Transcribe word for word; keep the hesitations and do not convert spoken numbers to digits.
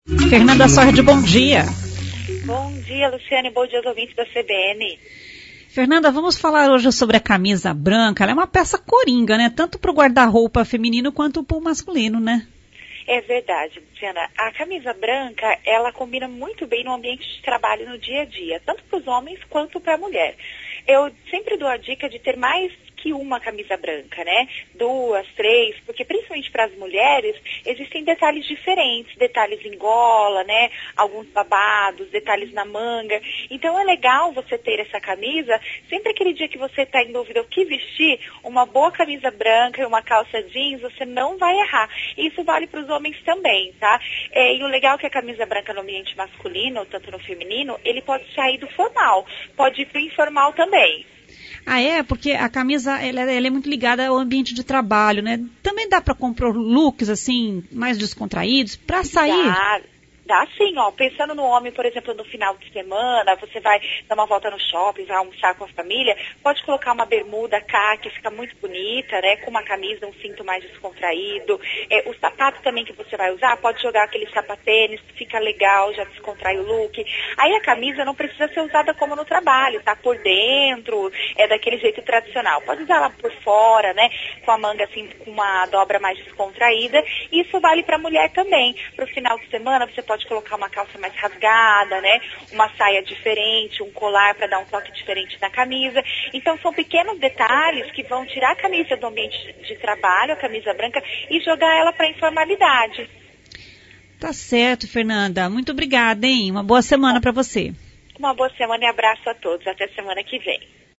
Fernanda Sordi, bom dia. Bom dia, Luciane, bom dia aos ouvintes da C B N. Fernanda, vamos falar hoje sobre a camisa branca. Ela é uma peça coringa, né? Tanto para o guarda-roupa feminino quanto para o masculino, né? É verdade, Luciana. A camisa branca, ela combina muito bem no ambiente de trabalho no dia a dia, tanto para os homens quanto para a mulher. Eu sempre dou a dica de ter mais que uma camisa branca, né? Duas, três, porque principalmente para as mulheres existem detalhes diferentes, detalhes em gola, né? Alguns babados, detalhes na manga. Então é legal você ter essa camisa, sempre aquele dia que você está em dúvida o que vestir, uma boa camisa branca e uma calça jeans, você não vai errar. Isso vale para os homens também, tá? É, e o legal é que a camisa branca no ambiente masculino, tanto no feminino, ele pode sair do formal, pode ir para o informal também. Ah, é? Porque a camisa, ela, ela é muito ligada ao ambiente de trabalho, né? Também dá para comprar looks, assim, mais descontraídos, para sair? Dá, dá sim, ó. Pensando no homem, por exemplo, no final de semana, você vai dar uma volta no shopping, vai almoçar com a família, pode colocar uma bermuda cá, que fica muito bonita, né? Com uma camisa, um cinto mais descontraído. É, o sapato também que você vai usar, pode jogar aquele sapatênis, fica legal, já descontrai o look. Aí a camisa não precisa ser usada como no trabalho, tá? Por dentro, é daquele jeito tradicional. Pode usar ela por fora, né? Com a manga assim, com uma dobra mais descontraída. Isso vale para mulher também. Para o final de semana, você pode colocar uma calça mais rasgada, né? Uma saia diferente, um colar para dar um toque diferente na camisa. Então são pequenos detalhes que vão tirar a camisa do ambiente de trabalho, a camisa branca, e jogar ela para a informalidade. Tá certo, Fernanda. Muito obrigada, hein? Uma boa semana para você. Uma boa semana e abraço a todos. Até semana que vem.